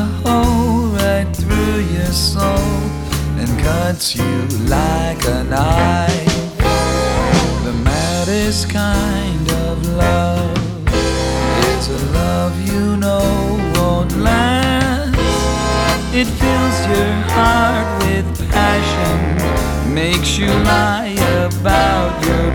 a hole right through your soul and cuts you like a knife. The maddest kind of love is a love you know won't last. It fills your heart with passion, makes you lie about your